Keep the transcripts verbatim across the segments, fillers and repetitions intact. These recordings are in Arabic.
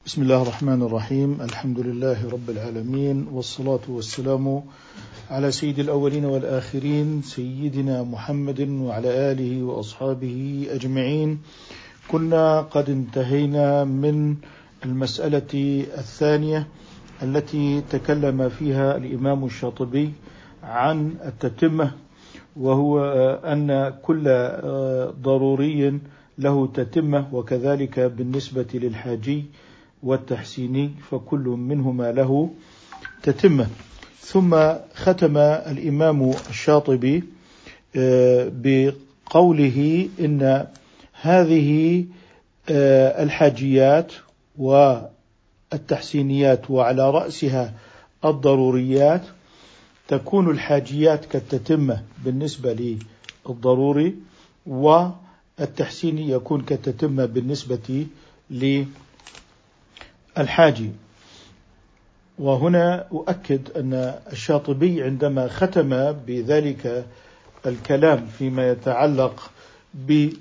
بسم الله الرحمن الرحيم. الحمد لله رب العالمين، والصلاة والسلام على سيد الأولين والآخرين سيدنا محمد وعلى آله وأصحابه أجمعين. كنا قد انتهينا من المسألة الثانية التي تكلم فيها الإمام الشاطبي عن التتمة، وهو أن كل ضروري له تتمة، وكذلك بالنسبة للحاجي والتحسيني فكل منهما له تتمة. ثم ختم الإمام الشاطبي بقوله إن هذه الحاجيات والتحسينيات وعلى رأسها الضروريات تكون الحاجيات كالتتمة بالنسبة للضروري، والتحسيني يكون كالتتمة بالنسبة للحاجي. وهنا أؤكد أن الشاطبي عندما ختم بذلك الكلام فيما يتعلق بأن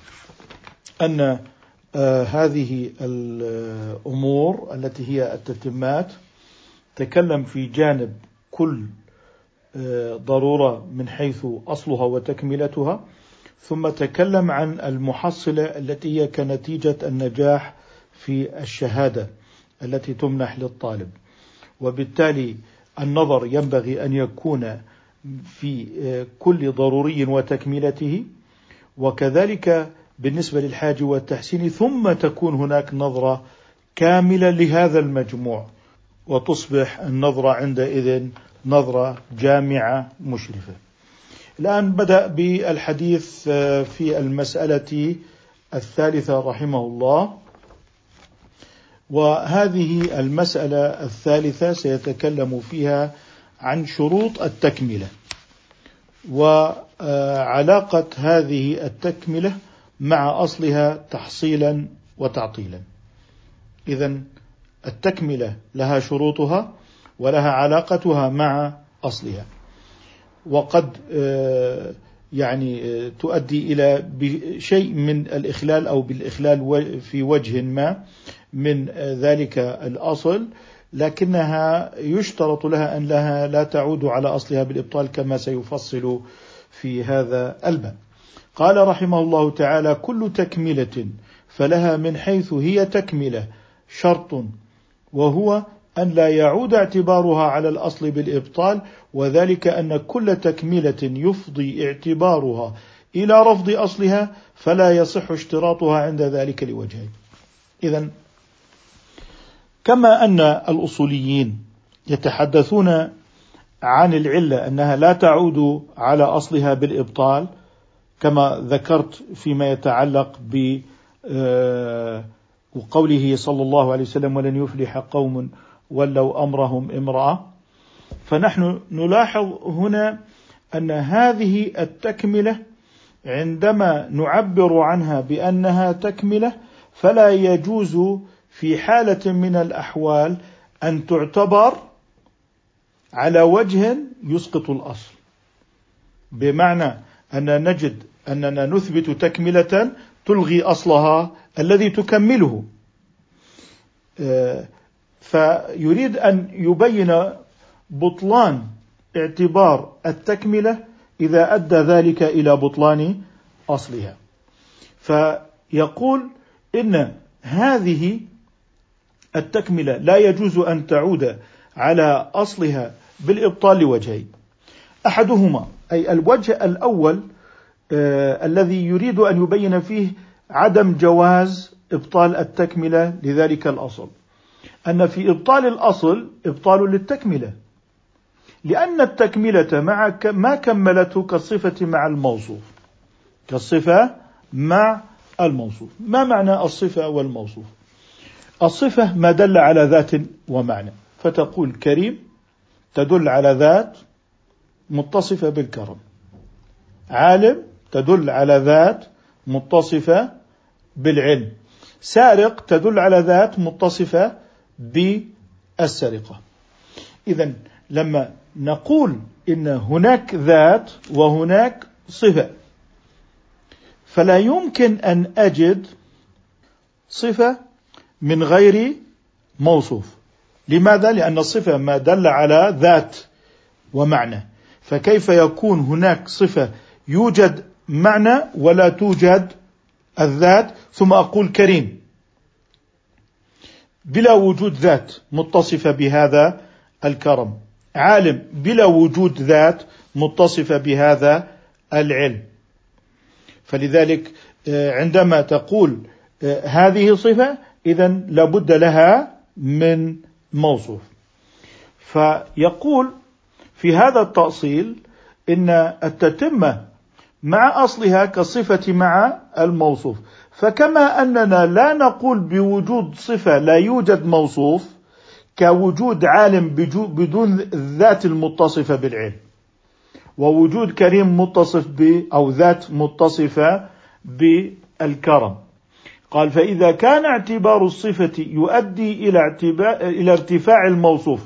آه هذه الأمور التي هي التتمات تكلم في جانب كل آه ضرورة من حيث أصلها وتكملتها، ثم تكلم عن المحصلة التي هي كنتيجة النجاح في الشهادة التي تمنح للطالب. وبالتالي النظر ينبغي أن يكون في كل ضروري وتكملته، وكذلك بالنسبة للحاج والتحسين، ثم تكون هناك نظرة كاملة لهذا المجموع، وتصبح النظرة عندئذ نظرة جامعة مشرفة. الآن بدأ بالحديث في المسألة الثالثة رحمه الله، وهذه المسألة الثالثة سيتكلم فيها عن شروط التكملة وعلاقة هذه التكملة مع أصلها تحصيلا وتعطيلا. إذن التكملة لها شروطها ولها علاقتها مع أصلها، وقد يعني تؤدي إلى شيء من الإخلال أو بالإخلال في وجه ما من ذلك الأصل، لكنها يشترط لها أن لها لا تعود على أصلها بالإبطال كما سيفصل في هذا الباب. قال رحمه الله تعالى: كل تكملة فلها من حيث هي تكملة شرط، وهو أن لا يعود اعتبارها على الأصل بالإبطال، وذلك أن كل تكملة يفضي اعتبارها إلى رفض أصلها فلا يصح اشتراطها عند ذلك لوجهين. إذن كما أن الأصوليين يتحدثون عن العلة أنها لا تعود على أصلها بالإبطال، كما ذكرت فيما يتعلق بقوله صلى الله عليه وسلم: ولن يفلح قوم ولوا أمرهم امرأة، فنحن نلاحظ هنا أن هذه التكملة عندما نعبر عنها بأنها تكملة فلا يجوز في حالة من الأحوال أن تعتبر على وجه يسقط الأصل، بمعنى أن نجد أننا نثبت تكملة تلغي أصلها الذي تكمله. فيريد أن يبين بطلان اعتبار التكملة إذا أدى ذلك إلى بطلان أصلها، فيقول إن هذه التكملة لا يجوز أن تعود على أصلها بالإبطال لوجهين. أحدهما أي الوجه الأول آه الذي يريد أن يبين فيه عدم جواز إبطال التكملة لذلك الأصل، أن في إبطال الأصل إبطال للتكملة، لأن التكملة مع ما كملته كالصفة مع الموصوف، كالصفة مع الموصوف. ما معنى الصفة والموصوف؟ الصفة ما دل على ذات ومعنى، فتقول كريم تدل على ذات متصفة بالكرم، عالم تدل على ذات متصفة بالعلم، سارق تدل على ذات متصفة بالسرقة. إذن لما نقول إن هناك ذات وهناك صفة، فلا يمكن أن أجد صفة من غير موصوف. لماذا؟ لأن الصفة ما دل على ذات ومعنى، فكيف يكون هناك صفة يوجد معنى ولا توجد الذات، ثم أقول كريم بلا وجود ذات متصفة بهذا الكرم، عالم بلا وجود ذات متصفة بهذا العلم. فلذلك عندما تقول هذه صفة إذن لابد لها من موصوف. فيقول في هذا التأصيل إن التتمة مع أصلها كالصفة مع الموصوف، فكما أننا لا نقول بوجود صفة لا يوجد موصوف كوجود عالم بدون الذات المتصفة بالعلم، ووجود كريم متصف ب أو ذات متصفة بالكرم. قال فإذا كان اعتبار الصفة يؤدي إلى اعتبار إلى ارتفاع الموصوف،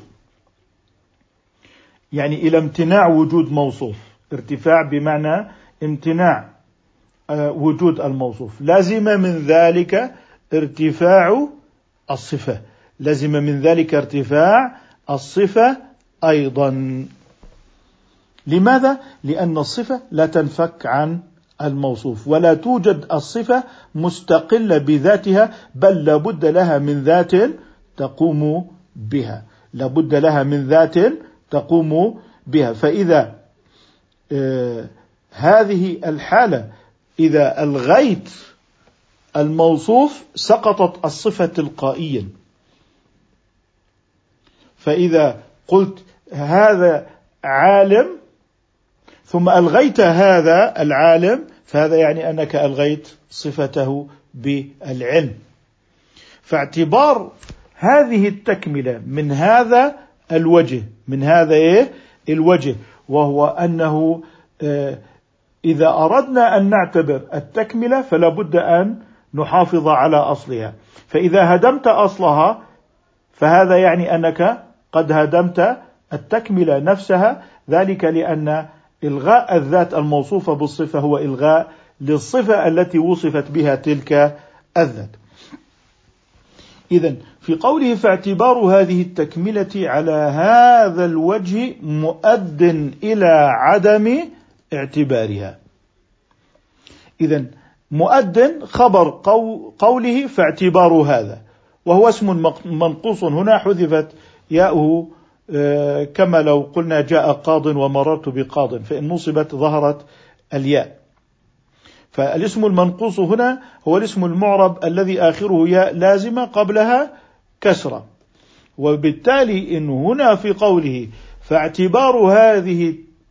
يعني إلى امتناع وجود موصوف، ارتفاع بمعنى امتناع وجود الموصوف، لازم من ذلك ارتفاع الصفة، لازم من ذلك ارتفاع الصفة أيضا. لماذا؟ لأن الصفة لا تنفك عن الموصوف، ولا توجد الصفة مستقلة بذاتها، بل لابد لها من ذات تقوم بها، لابد لها من ذات تقوم بها. فإذا آه هذه الحالة إذا ألغيت الموصوف سقطت الصفة تلقائيا. فإذا قلت هذا عالم ثم ألغيت هذا العالم فهذا يعني أنك ألغيت صفته بالعلم. فاعتبار هذه التكملة من هذا الوجه، من هذا إيه الوجه، وهو أنه إذا أردنا أن نعتبر التكملة فلا بد أن نحافظ على أصلها. فإذا هدمت أصلها فهذا يعني أنك قد هدمت التكملة نفسها، ذلك لأن إلغاء الذات الموصوفة بالصفة هو إلغاء للصفة التي وصفت بها تلك الذات. إذن في قوله فاعتبار هذه التكملة على هذا الوجه مؤد إلى عدم اعتبارها. إذن مؤد خبر قوله فاعتبار هذا، وهو اسم منقوص، هنا حذفت ياؤه كما لو قلنا جاء قاض ومررت بقاض، فإن نصبت ظهرت الياء. فالاسم المنقوص هنا هو الاسم المعرب الذي آخره ياء لازمة قبلها كسرة، وبالتالي إن هنا في قوله فاعتبار هذه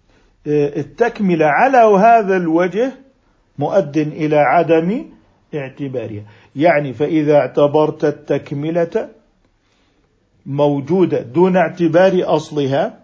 التكملة على هذا الوجه مؤد إلى عدم اعتبارها، يعني فإذا اعتبرت التكملة موجودة دون اعتبار أصلها،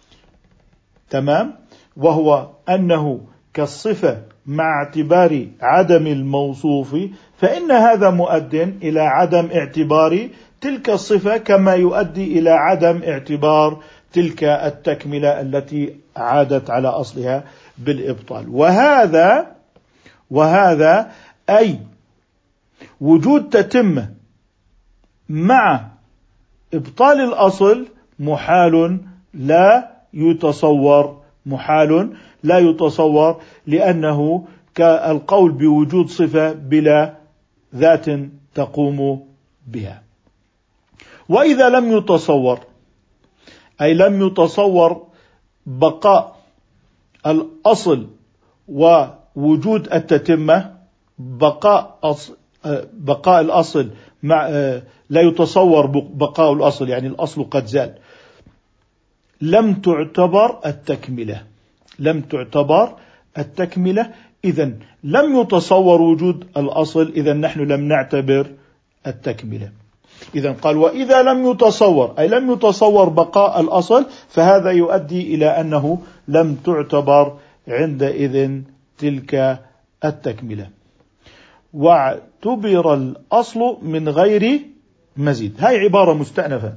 تمام، وهو أنه كالصفة مع اعتبار عدم الموصوف، فإن هذا مؤد إلى عدم اعتبار تلك الصفة كما يؤدي إلى عدم اعتبار تلك التكملة التي عادت على أصلها بالإبطال. وهذا وهذا أي وجود تتمة مع إبطال الأصل محال لا يتصور، محال لا يتصور، لأنه كالقول بوجود صفة بلا ذات تقوم بها. وإذا لم يتصور، أي لم يتصور بقاء الأصل ووجود التتمة، بقاء أصل بقاء الأصل مع لا يتصور بقاء الأصل، يعني الأصل قد زال، لم تعتبر التكملة، لم تعتبر التكملة، إذن لم يتصور وجود الأصل، إذن نحن لم نعتبر التكملة. إذن قال وإذا لم يتصور، أي لم يتصور بقاء الأصل، فهذا يؤدي إلى أنه لم تعتبر عندئذ تلك التكملة، واعتبر الأصل من غير مزيد. هاي عبارة مستأنفة،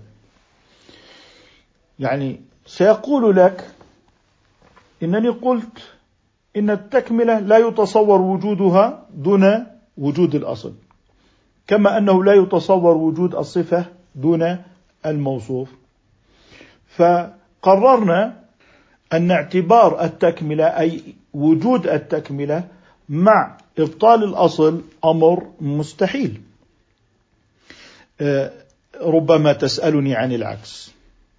يعني سيقول لك إنني قلت إن التكملة لا يتصور وجودها دون وجود الأصل، كما أنه لا يتصور وجود الصفة دون الموصوف. فقررنا أن اعتبار التكملة أي وجود التكملة مع إبطال الأصل أمر مستحيل. ربما تسألني عن العكس.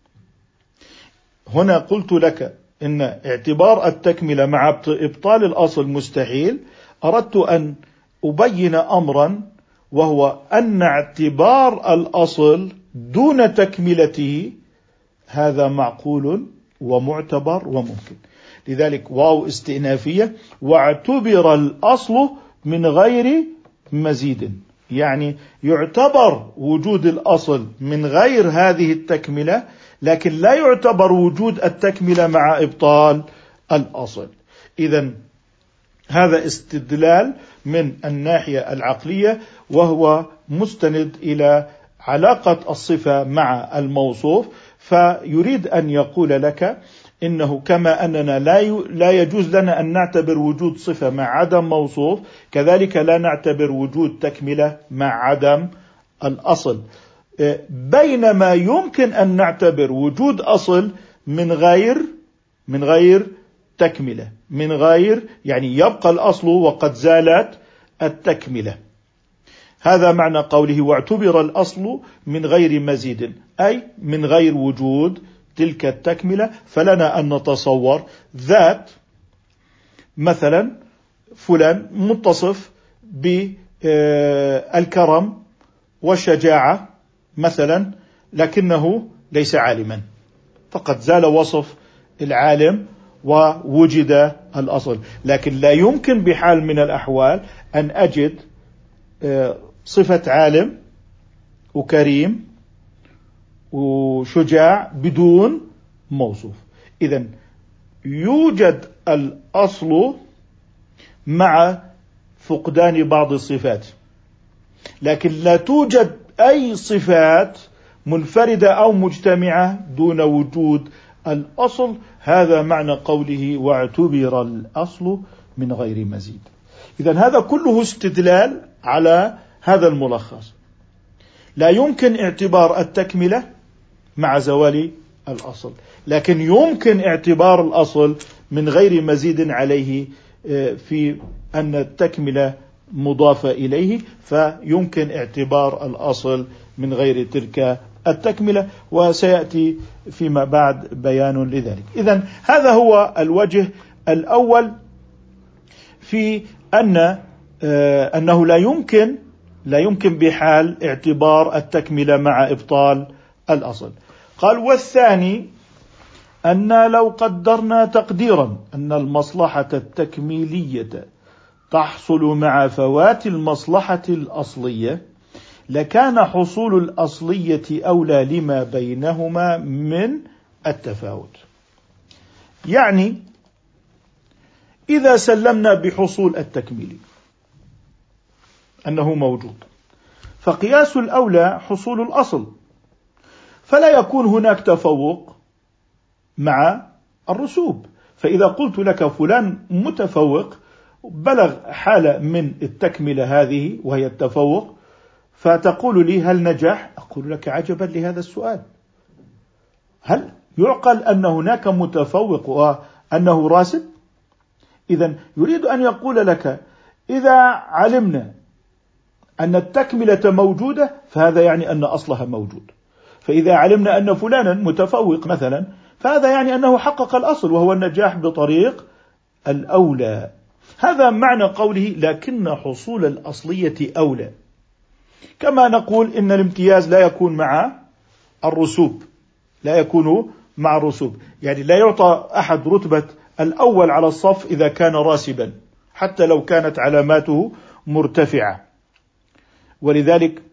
هنا قلت لك إن اعتبار التكملة مع إبطال الأصل مستحيل. أردت أن أبين أمرا، وهو أن اعتبار الأصل دون تكملته هذا معقول ومعتبر وممكن. لذلك واو استئنافية، واعتبر الأصل من غير مزيد، يعني يعتبر وجود الأصل من غير هذه التكملة، لكن لا يعتبر وجود التكملة مع إبطال الأصل. إذن هذا استدلال من الناحية العقلية، وهو مستند إلى علاقة الصفة مع الموصوف. فيريد أن يقول لك إنه كما أننا لا يجوز لنا أن نعتبر وجود صفة مع عدم موصوف، كذلك لا نعتبر وجود تكملة مع عدم الأصل، بينما يمكن أن نعتبر وجود أصل من غير من غير تكملة، من غير يعني يبقى الأصل وقد زالت التكملة. هذا معنى قوله واعتبر الأصل من غير مزيد، أي من غير وجود تلك التكملة. فلنا أن نتصور ذات مثلا فلان متصف بالكرم والشجاعة مثلا، لكنه ليس عالما، فقد زال وصف العالم ووجد الأصل. لكن لا يمكن بحال من الأحوال أن أجد صفة عالم وكريم وشجاع بدون موصوف. إذن يوجد الأصل مع فقدان بعض الصفات، لكن لا توجد أي صفات منفردة أو مجتمعة دون وجود الأصل. هذا معنى قوله واعتبر الأصل من غير مزيد. إذن هذا كله استدلال على هذا الملخص. لا يمكن اعتبار التكملة مع زوال الأصل، لكن يمكن اعتبار الأصل من غير مزيد عليه في أن التكملة مضافة إليه، فيمكن اعتبار الأصل من غير تلك التكملة، وسيأتي فيما بعد بيان لذلك. إذن هذا هو الوجه الأول في أن أنه لا يمكن لا يمكن بحال اعتبار التكملة مع إبطال الأصل. قال والثاني أن لو قدرنا تقديرا أن المصلحة التكميلية تحصل مع فوات المصلحة الأصلية، لكان حصول الأصلية أولى لما بينهما من التفاوت. يعني إذا سلمنا بحصول التكميل أنه موجود، فقياس الأولى حصول الأصل، فلا يكون هناك تفوق مع الرسوب. فإذا قلت لك فلان متفوق بلغ حالة من التكملة هذه وهي التفوق، فتقول لي هل نجح؟ أقول لك عجبا لهذا السؤال، هل يعقل أن هناك متفوق وأنه راسب؟ إذن يريد أن يقول لك إذا علمنا أن التكملة موجودة فهذا يعني أن أصلها موجود، فإذا علمنا أن فلانا متفوق مثلا فهذا يعني أنه حقق الأصل وهو النجاح بطريق الأولى. هذا معنى قوله لكن حصول الأصلية أولى. كما نقول إن الامتياز لا يكون مع الرسوب، لا يكون مع الرسوب، يعني لا يعطى أحد رتبة الأول على الصف إذا كان راسبا حتى لو كانت علاماته مرتفعة. ولذلك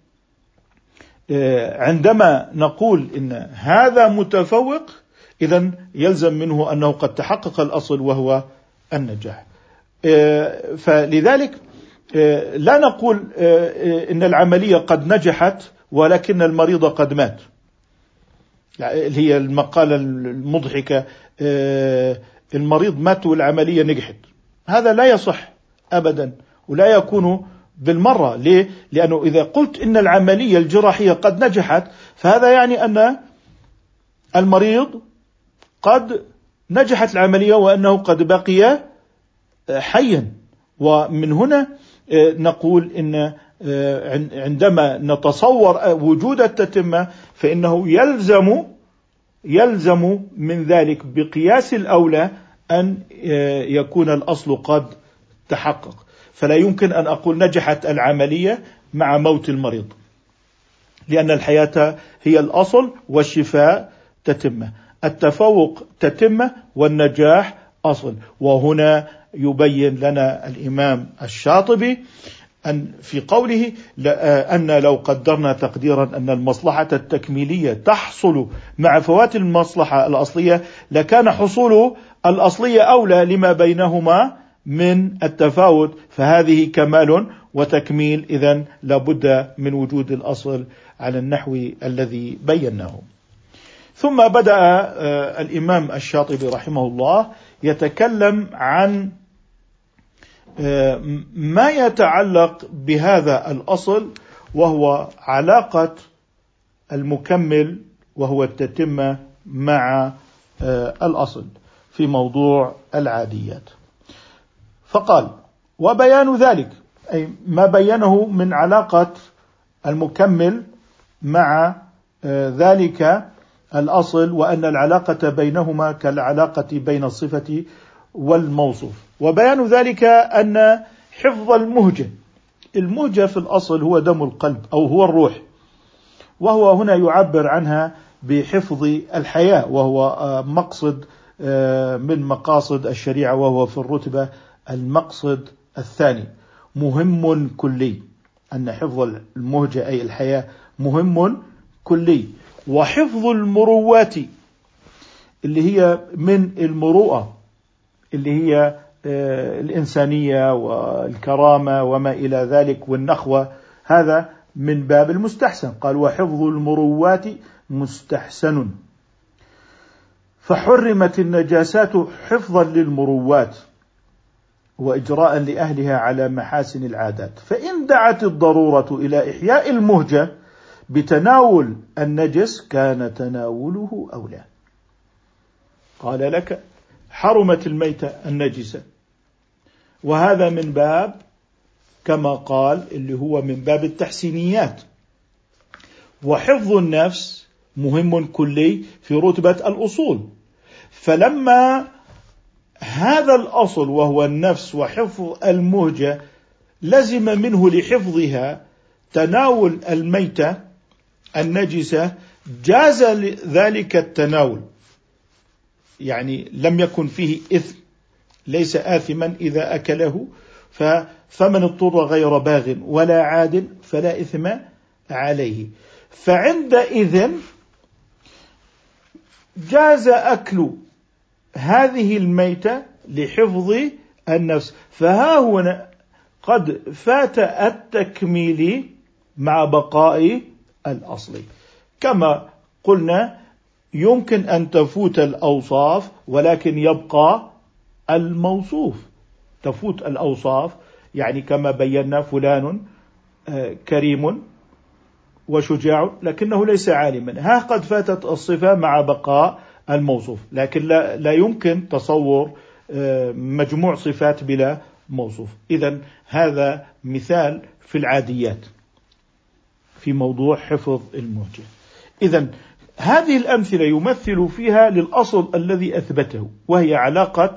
عندما نقول إن هذا متفوق إذن يلزم منه أنه قد تحقق الأصل وهو النجاح. فلذلك لا نقول إن العملية قد نجحت ولكن المريض قد مات، هي المقالة المضحكة المريض مات والعملية نجحت، هذا لا يصح أبدا ولا يكون بالمرة. ليه؟ لأنه إذا قلت إن العملية الجراحية قد نجحت، فهذا يعني أن المريض قد نجحت العملية وأنه قد بقي حيا. ومن هنا نقول إن عندما نتصور وجود التتمة فإنه يلزم يلزم من ذلك بقياس الأولى أن يكون الأصل قد تحقق. فلا يمكن أن أقول نجحت العملية مع موت المريض، لأن الحياة هي الأصل والشفاء تتمة، التفوق تتمة والنجاح أصل. وهنا يبين لنا الإمام الشاطبي أن في قوله أن لو قدرنا تقديرا أن المصلحة التكميلية تحصل مع فوات المصلحة الأصلية لكان حصول الأصلية أولى لما بينهما من التفاوت، فهذه كمال وتكميل، إذن لابد من وجود الأصل على النحو الذي بيناه. ثم بدأ الإمام الشاطبي رحمه الله يتكلم عن ما يتعلق بهذا الأصل، وهو علاقة المكمل وهو التتمة مع الأصل في موضوع العاديات. فقال: وبيان ذلك، أي ما بينه من علاقة المكمل مع ذلك الأصل، وأن العلاقة بينهما كالعلاقة بين الصفة والموصوف. وبيان ذلك أن حفظ المهجة، المهجة في الأصل هو دم القلب أو هو الروح، وهو هنا يعبر عنها بحفظ الحياة، وهو مقصد من مقاصد الشريعة، وهو في الرتبة المقصد الثاني، مهم كلي. أن حفظ المهجة أي الحياة مهم كلي. وحفظ المروات اللي هي من المروءة اللي هي الإنسانية والكرامة وما إلى ذلك والنخوة، هذا من باب المستحسن. قال: وحفظ المروات مستحسن، فحرمت النجاسات حفظا للمروات وإجراء لأهلها على محاسن العادات، فإن دعت الضرورة إلى إحياء المهجة بتناول النجس كان تناوله أولى. قال لك: حرمت الميتة النجسة، وهذا من باب كما قال اللي هو من باب التحسينيات. وحفظ النفس مهم كلي في رتبة الأصول، فلما هذا الأصل وهو النفس وحفظ المهجة لزم منه لحفظها تناول الميتة النجسة، جاز ذلك التناول، يعني لم يكن فيه إثم، ليس آثما إذا أكله، فمن اضطر غير باغ ولا عاد فلا إثم عليه. فعندئذ جاز أكل هذه الميتة لحفظ النفس. فها هنا قد فات التكميل مع بقاء الأصل. كما قلنا يمكن أن تفوت الأوصاف ولكن يبقى الموصوف. تفوت الأوصاف يعني كما بينا فلان كريم وشجاع لكنه ليس عالما، ها قد فاتت الصفة مع بقاء الموصوف، لكن لا, لا يمكن تصور مجموع صفات بلا موصوف. إذن هذا مثال في العاديات في موضوع حفظ المهجة. إذن هذه الأمثلة يمثل فيها للأصل الذي أثبته، وهي علاقة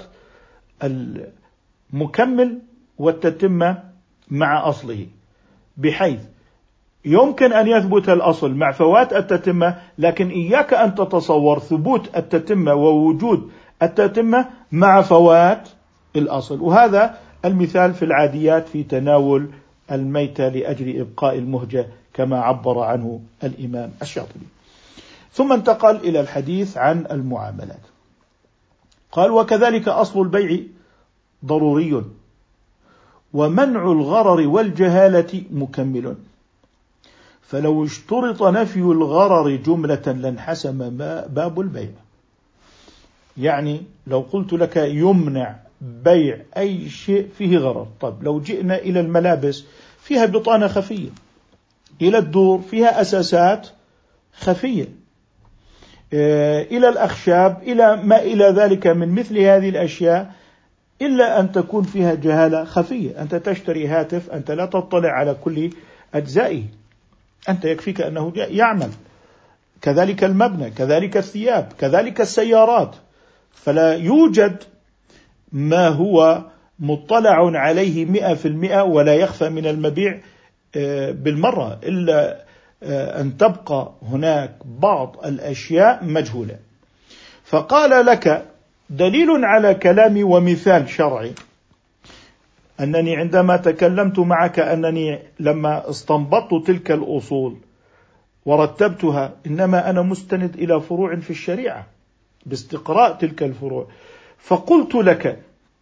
المكمل والتتمة مع أصله، بحيث يمكن أن يثبت الأصل مع فوات التتمة، لكن إياك أن تتصور ثبوت التتمة ووجود التتمة مع فوات الأصل. وهذا المثال في العاديات في تناول الميتة لأجل إبقاء المهجة كما عبر عنه الإمام الشاطبي. ثم انتقل إلى الحديث عن المعاملات. قال: وكذلك أصل البيع ضروري، ومنع الغرر والجهالة مكمل، فلو اشترط نفي الغرر جملة لانحسم باب البيع. يعني لو قلت لك يمنع بيع أي شيء فيه غرر، طب لو جئنا إلى الملابس، فيها بطانة خفية، إلى الدور فيها أساسات خفية، إلى الأخشاب، إلى ما إلى ذلك من مثل هذه الأشياء، إلا أن تكون فيها جهالة خفية. أنت تشتري هاتف، أنت لا تطلع على كل أجزائه، أنت يكفيك أنه يعمل. كذلك المبنى، كذلك الثياب، كذلك السيارات. فلا يوجد ما هو مطلع عليه مئة في المئة ولا يخفى من المبيع بالمرة، إلا أن تبقى هناك بعض الأشياء مجهولة. فقال لك دليل على كلامي ومثال شرعي أنني عندما تكلمت معك أنني لما استنبطت تلك الأصول ورتبتها إنما أنا مستند إلى فروع في الشريعة باستقراء تلك الفروع. فقلت لك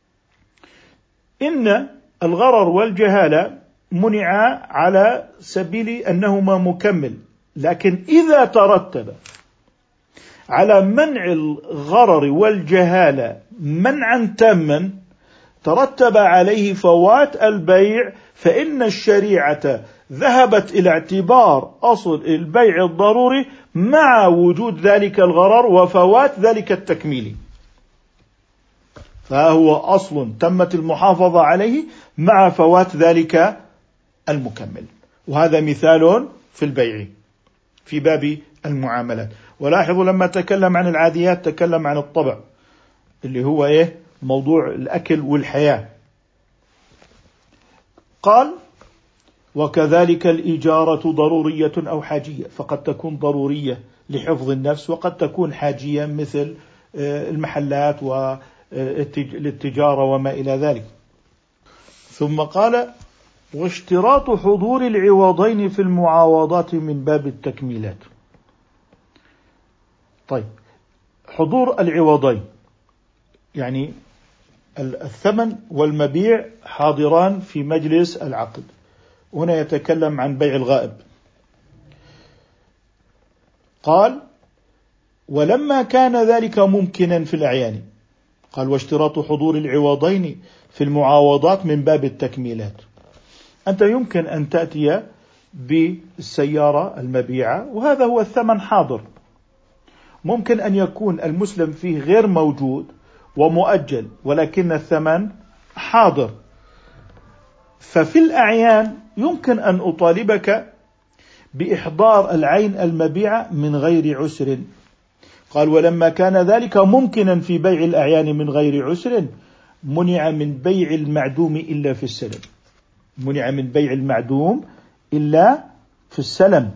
إن الغرر والجهالة منع على سبيل أنهما مكمل، لكن إذا ترتب على منع الغرر والجهالة منعا تاما ترتب عليه فوات البيع، فإن الشريعة ذهبت إلى اعتبار أصل البيع الضروري مع وجود ذلك الغرر وفوات ذلك التكميل، فهو أصل تمت المحافظة عليه مع فوات ذلك المكمل. وهذا مثال في البيع في باب المعاملات. ولاحظوا لما تكلم عن العاديات تكلم عن الطبع اللي هو إيه؟ موضوع الأكل والحياة. قال وكذلك الإجارة ضرورية أو حاجية، فقد تكون ضرورية لحفظ النفس وقد تكون حاجية مثل المحلات والتجارة وما إلى ذلك. ثم قال واشتراط حضور العوضين في المعاوضات من باب التكميلات. طيب، حضور العوضين يعني الثمن والمبيع حاضران في مجلس العقد. هنا يتكلم عن بيع الغائب. قال ولما كان ذلك ممكنا في الأعيان، قال واشتراط حضور العوضين في المعاوضات من باب التكميلات. أنت يمكن أن تأتي بالسيارة المبيعة وهذا هو الثمن حاضر، ممكن أن يكون المسلم فيه غير موجود ومؤجل ولكن الثمن حاضر، ففي الأعيان يمكن أن أطالبك بإحضار العين المبيعة من غير عسر. قال ولما كان ذلك ممكنا في بيع الأعيان من غير عسر منع من بيع المعدوم إلا في السلم. منع من بيع المعدوم إلا في السلم.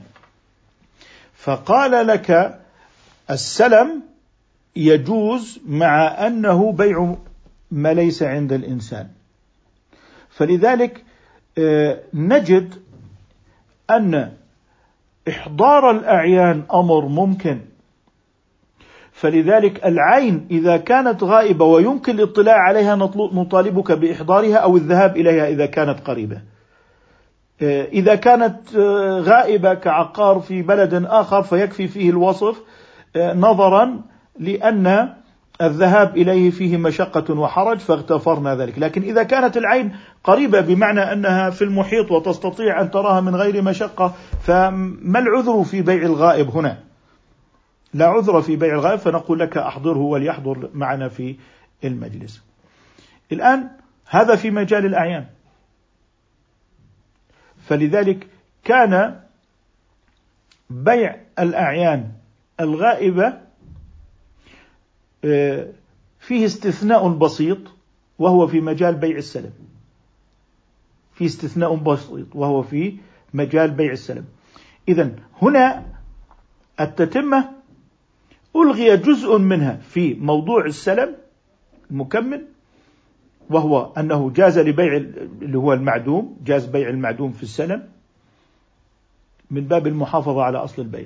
فقال لك السلم يجوز مع أنه بيع ما ليس عند الإنسان. فلذلك نجد أن إحضار الأعيان أمر ممكن، فلذلك العين إذا كانت غائبة ويمكن الاطلاع عليها نطالبك بإحضارها أو الذهاب إليها إذا كانت قريبة. إذا كانت غائبة كعقار في بلد آخر فيكفي فيه الوصف نظرا لأن الذهاب إليه فيه مشقة وحرج فاغتفرنا ذلك. لكن إذا كانت العين قريبة بمعنى أنها في المحيط وتستطيع أن تراها من غير مشقة فما العذر في بيع الغائب هنا؟ لا عذر في بيع الغائب، فنقول لك أحضره وليحضر معنا في المجلس. الآن هذا في مجال الأعيان. فلذلك كان بيع الأعيان الغائبة فيه استثناء بسيط وهو في مجال بيع السلم. في استثناء بسيط وهو في مجال بيع السلم. إذن هنا التتمة ألغي جزء منها في موضوع السلم المكمل، وهو أنه جاز لبيع اللي هو المعدوم، جاز بيع المعدوم في السلم من باب المحافظة على أصل البيع،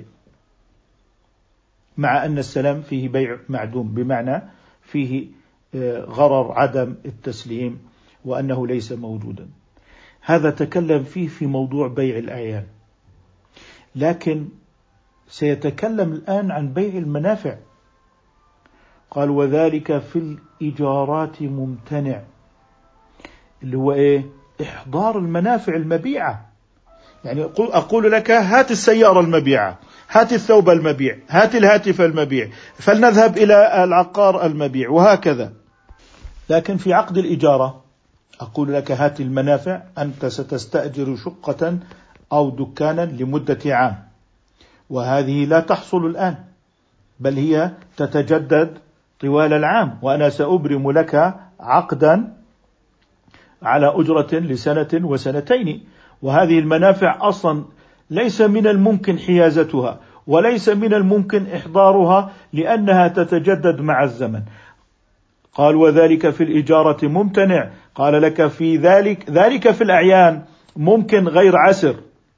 مع أن السلم فيه بيع معدوم بمعنى فيه غرر عدم التسليم وأنه ليس موجودا. هذا تكلم فيه في موضوع بيع الأعيان، لكن سيتكلم الآن عن بيع المنافع. قال وذلك في الإيجارات ممتنع، اللي هو إيه؟ إحضار المنافع المبيعة. يعني أقول لك هات السيارة المبيعة، هات الثوب المبيع، هات الهاتف المبيع، فلنذهب إلى العقار المبيع، وهكذا. لكن في عقد الإجارة أقول لك هات المنافع، أنت ستستأجر شقة أو دكانا لمدة عام، وهذه لا تحصل الآن، بل هي تتجدد طوال العام، وأنا سأبرم لك عقدا على أجرة لسنة وسنتين. وهذه المنافع أصلا ليس من الممكن حيازتها، وليس من الممكن إحضارها، لأنها تتجدد مع الزمن. قال وذلك في الإجارة ممتنع. قال لك في ذلك ذلك في الأعيان ممكن غير عسر،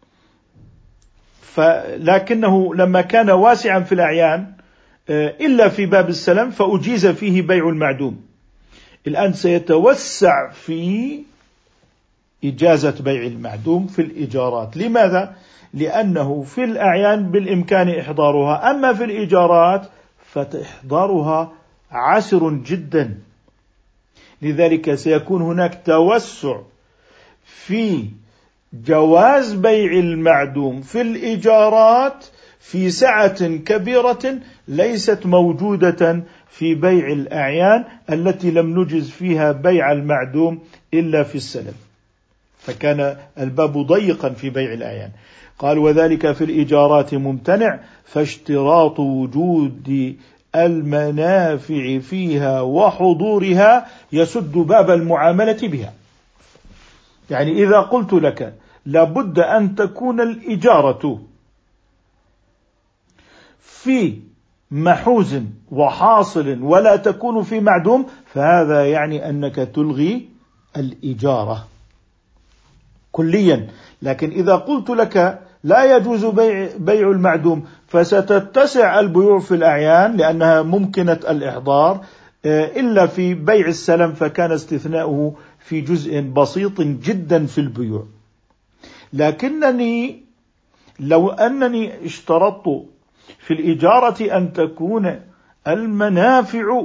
لكنه لما كان واسعا في الأعيان إلا في باب السلم فأجيز فيه بيع المعدوم. الآن سيتوسع في إجازة بيع المعدوم في الإيجارات. لماذا؟ لأنه في الأعيان بالإمكان إحضارها، أما في الإيجارات فإحضارها عسر جدا. لذلك سيكون هناك توسع في جواز بيع المعدوم في الإيجارات في سعة كبيرة ليست موجودة في بيع الأعيان التي لم نجز فيها بيع المعدوم إلا في السلم، فكان الباب ضيقا في بيع الأعيان. قال وذلك في الإيجارات ممتنع، فاشتراط وجود المنافع فيها وحضورها يسد باب المعاملة بها. يعني إذا قلت لك لابد أن تكون الإجارة في محوز وحاصل ولا تكون في معدوم، فهذا يعني أنك تلغي الإجارة كليا. لكن إذا قلت لك لا يجوز بيع, بيع المعدوم، فستتسع البيوع في الأعيان لأنها ممكنة الإحضار، إلا في بيع السلم فكان استثناؤه في جزء بسيط جدا في البيوع. لكنني لو أنني اشترطت في الإجارة أن تكون المنافع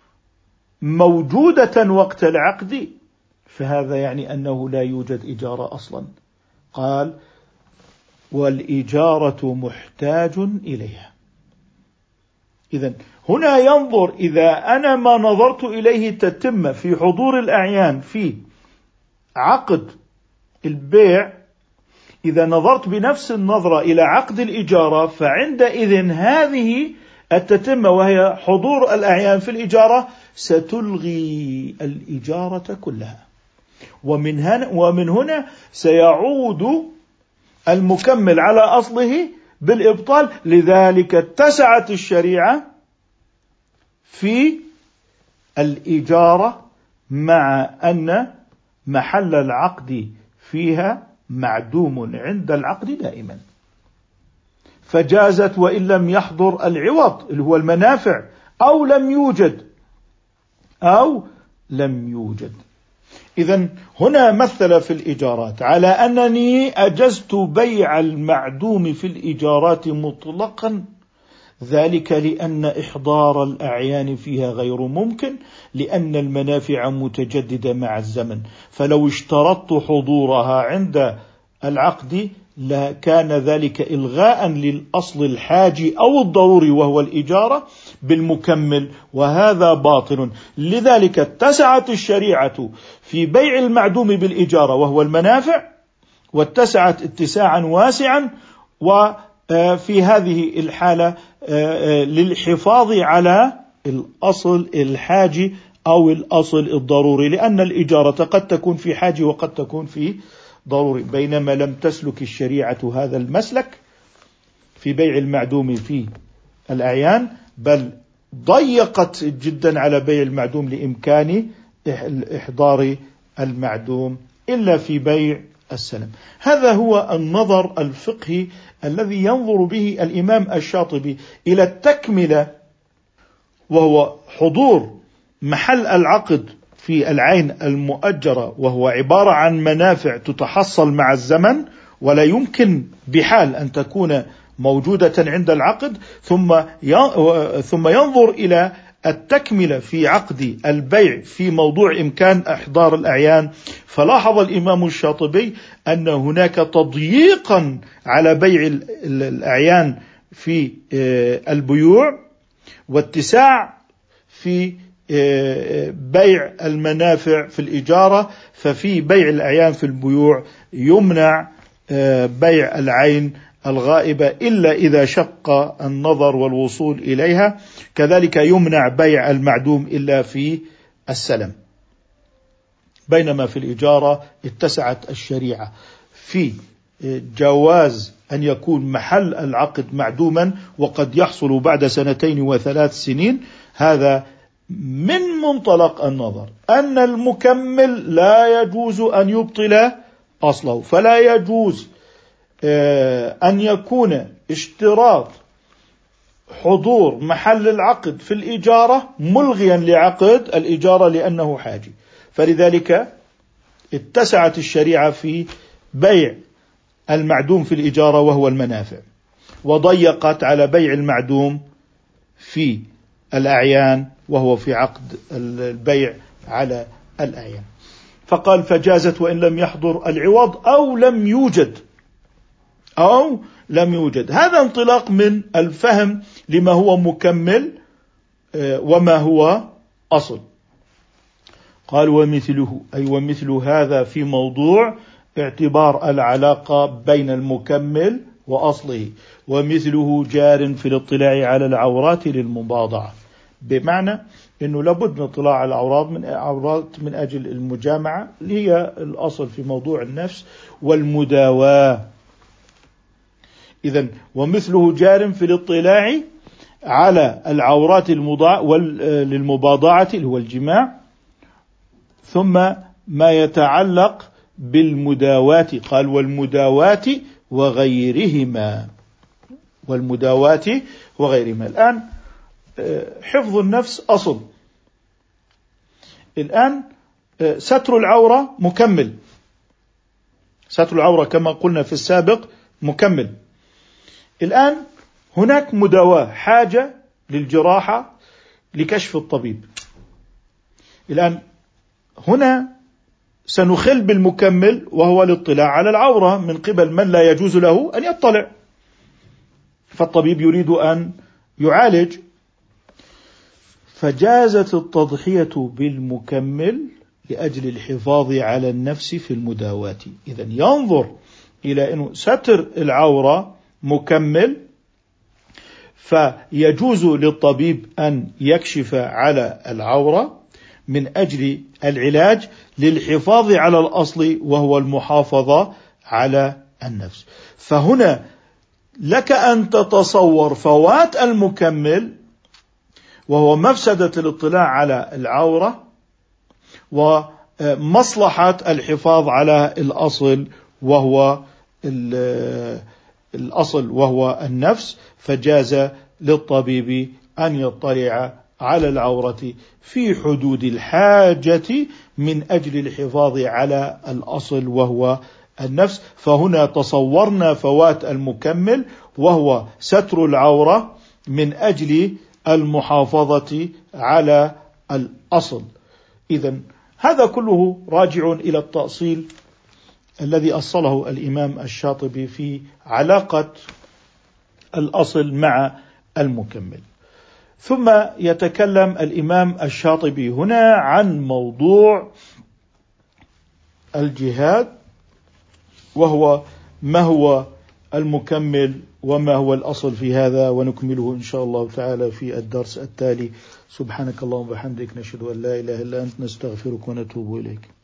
موجودة وقت العقد، فهذا يعني أنه لا يوجد إجارة أصلا. قال والإجارة محتاج إليها. إذن هنا ينظر إذا أنا ما نظرت إليه تتم في حضور الأعيان في عقد البيع، إذا نظرت بنفس النظرة إلى عقد الإجارة فعندئذ هذه التتمة وهي حضور الأعيان في الإجارة ستلغي الإجارة كلها، ومن هنا, ومن هنا سيعود المكمل على أصله بالإبطال. لذلك اتسعت الشريعة في الإجارة مع أن محل العقد فيها معدوم عند العقد دائما، فجازت وإن لم يحضر العوض اللي هو المنافع، أو لم يوجد أو لم يوجد. إذن هنا مثل في الإيجارات على أنني أجزت بيع المعدوم في الإيجارات مطلقا، ذلك لأن إحضار الأعيان فيها غير ممكن، لأن المنافع متجددة مع الزمن. فلو اشترطت حضورها عند العقد لكان ذلك إلغاء للأصل الحاجي أو الضروري وهو الإجارة بالمكمل، وهذا باطل. لذلك اتسعت الشريعة في بيع المعدوم بالإجارة وهو المنافع، واتسعت اتساعا واسعا، وفي هذه الحالة للحفاظ على الأصل الحاجي أو الأصل الضروري، لأن الإجارة قد تكون في حاجة وقد تكون في ضروري. بينما لم تسلك الشريعة هذا المسلك في بيع المعدوم في الأعيان، بل ضيقت جدا على بيع المعدوم لإمكان إحضار المعدوم إلا في بيع السلم. هذا هو النظر الفقهي الذي ينظر به الإمام الشاطبي إلى التكملة، وهو حضور محل العقد في العين المؤجرة، وهو عبارة عن منافع تتحصل مع الزمن ولا يمكن بحال أن تكون موجودة عند العقد، ثم ثم ينظر إلى التكملة في عقد البيع في موضوع إمكان إحضار الأعيان، فلاحظ الإمام الشاطبي أن هناك تضييقا على بيع الأعيان في البيوع، واتساع في بيع المنافع في الإجارة. ففي بيع الأعيان في البيوع يمنع بيع العين الغائبة إلا إذا شق النظر والوصول إليها، كذلك يمنع بيع المعدوم إلا في السلم. بينما في الإجارة اتسعت الشريعة في جواز أن يكون محل العقد معدوما وقد يحصل بعد سنتين وثلاث سنين. هذا من منطلق النظر أن المكمل لا يجوز أن يبطل أصله، فلا يجوز أن يكون اشتراط حضور محل العقد في الإجارة ملغيا لعقد الإجارة لأنه حاجي. فلذلك اتسعت الشريعة في بيع المعدوم في الإجارة وهو المنافع، وضيقت على بيع المعدوم في الأعيان وهو في عقد البيع على الأعيان. فقال فجازت وإن لم يحضر العوض أو لم يوجد أو لم يوجد. هذا انطلاق من الفهم لما هو مكمل وما هو أصل. قال ومثله أي ومثل هذا في موضوع اعتبار العلاقة بين المكمل وأصله، ومثله جار في الاطلاع على العورات للمباضعة، بمعنى أنه لابد من اطلاع على العورات من عورات من أجل المجامعة اللي هي الأصل في موضوع النفس والمداواة. إذن ومثله جار في الاطلاع على العورات للمباضعة اللي هو الجماع، ثم ما يتعلق بالمداواة. قال والمداواة وغيرهما والمداواة وغيرهما. الآن حفظ النفس أصل، الآن ستر العورة مكمل، ستر العورة كما قلنا في السابق مكمل. الآن هناك مداواة، حاجة للجراحة لكشف الطبيب. الآن هنا سنخل بالمكمل وهو الاطلاع على العورة من قبل من لا يجوز له أن يطلع، فالطبيب يريد أن يعالج، فجازت التضحية بالمكمل لأجل الحفاظ على النفس في المداواة. إذن ينظر إلى أنه ستر العورة مكمل، فيجوز للطبيب أن يكشف على العورة من أجل العلاج للحفاظ على الأصل وهو المحافظة على النفس. فهنا لك أن تتصور فوات المكمل وهو مفسدة الاطلاع على العورة ومصلحة الحفاظ على الأصل وهو الأصل وهو النفس، فجاز للطبيب أن يطلع على العورة في حدود الحاجة من أجل الحفاظ على الأصل وهو النفس. فهنا تصورنا فوات المكمل وهو ستر العورة من أجل المحافظة على الأصل. إذن هذا كله راجع إلى التأصيل الذي أصله الإمام الشاطبي في علاقة الأصل مع المكمل. ثم يتكلم الإمام الشاطبي هنا عن موضوع الجهاد، وهو ما هو المكمل وما هو الأصل في هذا، ونكمله إن شاء الله تعالى في الدرس التالي. سبحانك اللهم وبحمدك، نشهد أن لا إله إلا أنت، نستغفرك ونتوب إليك.